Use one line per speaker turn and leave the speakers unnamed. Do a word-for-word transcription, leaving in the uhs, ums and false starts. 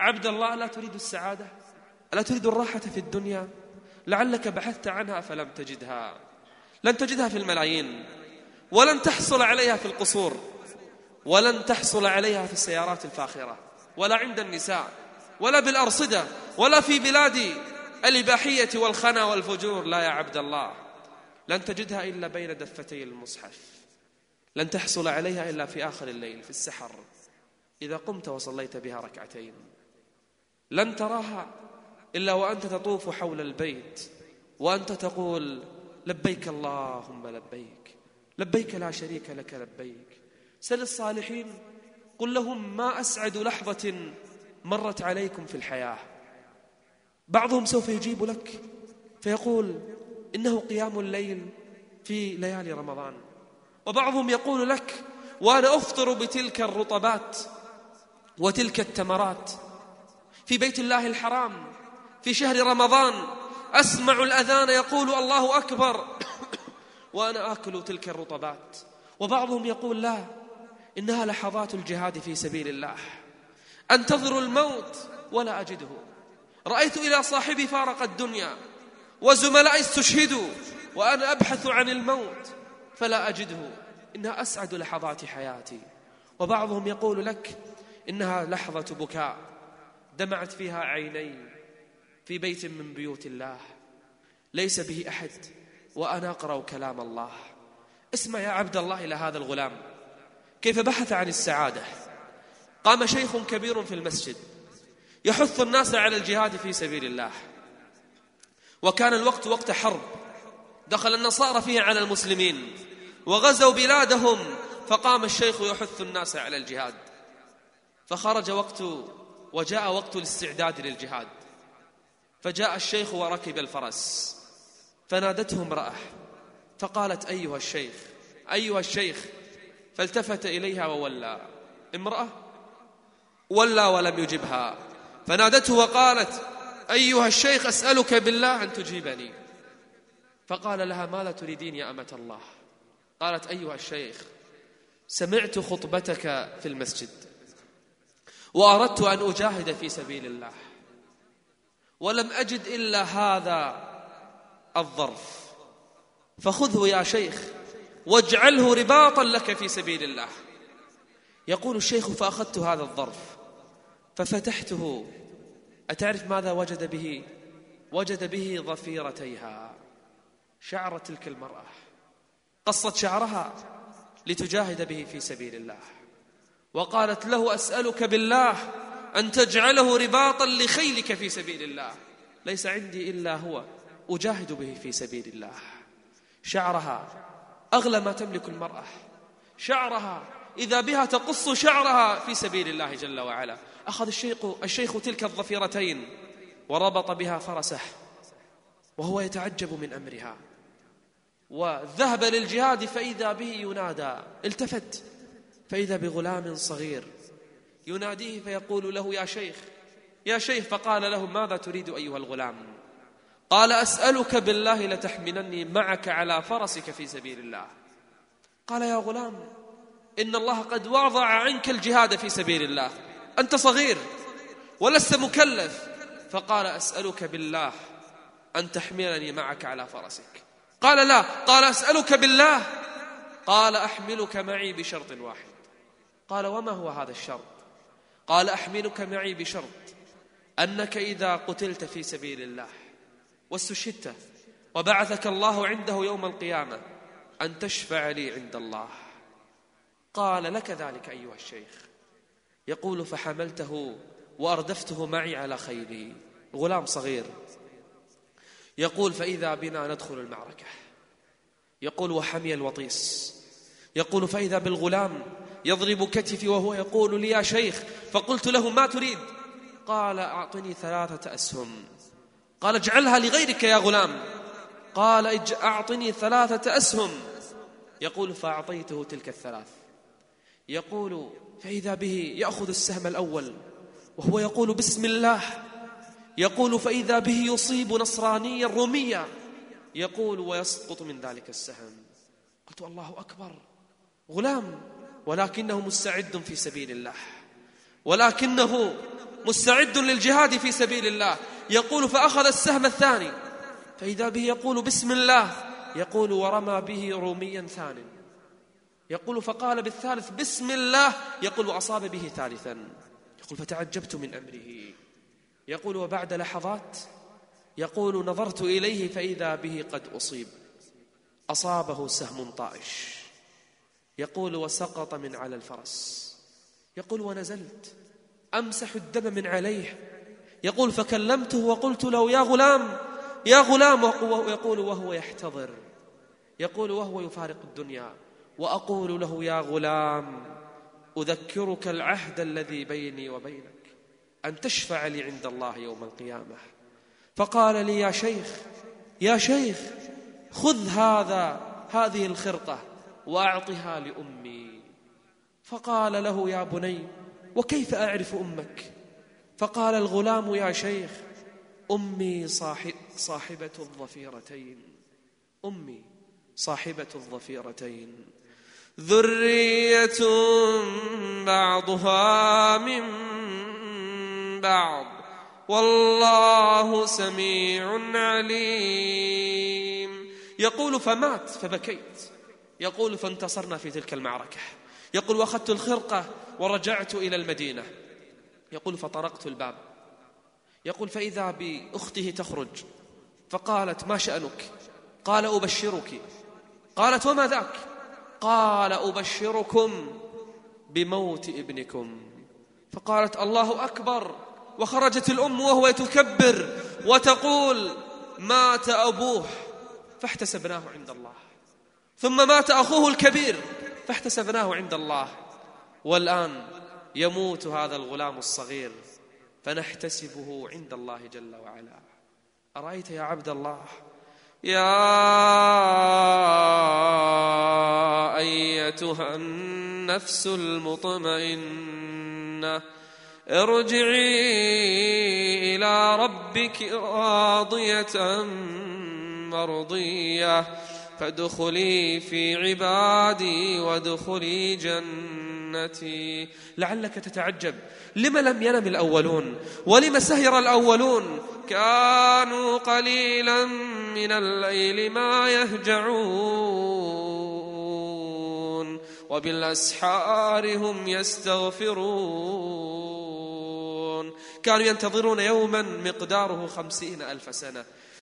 عبد الله، ألا تريد السعادة؟ ألا تريد الراحة في الدنيا؟ لعلك بحثت عنها فلم تجدها. لن تجدها في الملايين، ولن تحصل عليها في القصور، ولن تحصل عليها في السيارات الفاخرة، ولا عند النساء، ولا بالأرصدة، ولا في بلاد الإباحية والخنا والفجور. لا يا عبد الله، لن تجدها إلا بين دفتي المصحف، لن تحصل عليها إلا في آخر الليل في السحر إذا قمت وصليت بها ركعتين. لن تراها إلا وأنت تطوف حول البيت وأنت تقول لبيك اللهم لبيك، لبيك لا شريك لك لبيك. سل الصالحين، قل لهم ما أسعد لحظة مرت عليكم في الحياة. بعضهم سوف يجيب لك فيقول إنه قيام الليل في ليالي رمضان، وبعضهم يقول لك وأنا أفطر بتلك الرطبات وتلك التمرات في بيت الله الحرام في شهر رمضان، أسمع الأذان يقول الله أكبر وأنا آكل تلك الرطبات. وبعضهم يقول لا، إنها لحظات الجهاد في سبيل الله، أنتظر الموت ولا أجده. رأيت إلى صاحبي فارق الدنيا وزملائي استشهدوا وأنا أبحث عن الموت فلا أجده، إنها أسعد لحظات حياتي. وبعضهم يقول لك إنها لحظة بكاء دمعت فيها عيني في بيت من بيوت الله ليس به أحد وأنا أقرأ كلام الله. اسمع يا عبد الله إلى هذا الغلام كيف بحث عن السعادة. قام شيخ كبير في المسجد يحث الناس على الجهاد في سبيل الله، وكان الوقت وقت حرب، دخل النصارى فيه على المسلمين وغزوا بلادهم، فقام الشيخ يحث الناس على الجهاد. فخرج وقت وجاء وقت الاستعداد للجهاد، فجاء الشيخ وركب الفرس، فنادته امرأة فقالت أيها الشيخ أيها الشيخ، فالتفت إليها وولى. امرأة ولى ولم يجبها، فنادته وقالت أيها الشيخ أسألك بالله أن تجيبني. فقال لها ماذا تريدين يا أمة الله؟ قالت أيها الشيخ سمعت خطبتك في المسجد وأردت أن أجاهد في سبيل الله ولم أجد إلا هذا الظرف، فخذه يا شيخ واجعله رباطا لك في سبيل الله. يقول الشيخ فأخذت هذا الظرف ففتحته، أتعرف ماذا وجد به؟ وجد به ضفيرتيها، شعر تلك المرأة، قصت شعرها لتجاهد به في سبيل الله، وقالت له أسألك بالله أن تجعله رباطا لخيلك في سبيل الله، ليس عندي إلا هو أجاهد به في سبيل الله. شعرها أغلى ما تملك المرأة، شعرها إذا بها تقص شعرها في سبيل الله جل وعلا. أخذ الشيخ, الشيخ تلك الضفيرتين وربط بها فرسه وهو يتعجب من أمرها، وذهب للجهاد فإذا به ينادى. التفت فإذا بغلام صغير يناديه فيقول له يا شيخ يا شيخ، فقال له ماذا تريد أيها الغلام؟ قال أسألك بالله لتحملني معك على فرسك في سبيل الله. قال يا غلام إن الله قد وضع عنك الجهاد في سبيل الله، أنت صغير ولست مكلف. فقال أسألك بالله أن تحملني معك على فرسك. قال لا. قال أسألك بالله. قال أحملك معي بشرط واحد. قال وما هو هذا الشرط؟ قال أحملك معي بشرط أنك إذا قتلت في سبيل الله واستشهدت وبعثك الله عنده يوم القيامة أن تشفع لي عند الله. قال لك ذلك أيها الشيخ. يقول فحملته وأردفته معي على خيلي، غلام صغير. يقول فإذا بنا ندخل المعركة. يقول وحمي الوطيس. يقول فإذا بالغلام يضرب كتفي وهو يقول لي يا شيخ، فقلت له ما تريد؟ قال أعطني ثلاثة أسهم. قال اجعلها لغيرك يا غلام. قال أعطني ثلاثة أسهم. يقول فأعطيته تلك الثلاث. يقول فإذا به يأخذ السهم الأول وهو يقول بسم الله. يقول فإذا به يصيب نصرانيا روميا. يقول ويسقط من ذلك السهم. قلت الله أكبر، غلام ولكنه مستعد في سبيل الله، ولكنه مستعد للجهاد في سبيل الله، يقول فأخذ السهم الثاني فإذا به يقول بسم الله، يقول ورمى به روميا ثان، يقول فقال بالثالث بسم الله، يقول وأصاب به ثالثا، يقول فتعجبت من أمره، يقول وبعد لحظات يقول نظرت إليه فإذا به قد أصيب، أصابه سهم طائش، يقول وسقط من على الفرس، يقول ونزلت أمسح الدم من عليه، يقول فكلمته وقلت له يا غلام يا غلام، يقول وهو يحتضر، يقول وهو يفارق الدنيا، وأقول له يا غلام أذكرك العهد الذي بيني وبينك أن تشفع لي عند الله يوم القيامة. فقال لي يا شيخ يا شيخ خذ هذا هذه الخرقة وأعطها لأمي. فقال له يا بني وكيف أعرف أمك؟ فقال الغلام يا شيخ أمي صاحب صاحبة الظفيرتين، أمي صاحبة الظفيرتين، ذرية بعضها من بعض والله سميع عليم. يقول فمات فبكيت، يقول فانتصرنا في تلك المعركة، يقول وأخذت الخرقة ورجعت إلى المدينة، يقول فطرقت الباب، يقول فإذا بأخته تخرج فقالت ما شأنك؟ قال أبشرك. قالت وما ذاك؟ قال أبشركم بموت ابنكم. فقالت الله أكبر، وخرجت الأم وهو تكبر وتقول مات أبوه فاحتسبناه عند الله، ثم مات أخوه الكبير فاحتسبناه عند الله، والآن يموت هذا الغلام الصغير فنحتسبه عند الله جل وعلا. أرأيت يا عبد الله؟ يا أيتها النفس المطمئنة ارجعي إلى ربك راضية مرضية فادخلي في عبادي وادخلي جنتي. لعلك تتعجب لما لم ينم الأولون ولما سهر الأولون، كانوا قليلا من الليل ما يهجعون وبالأسحار هم يستغفرون، كانوا ينتظرون يوما مقداره خمسين ألف سنة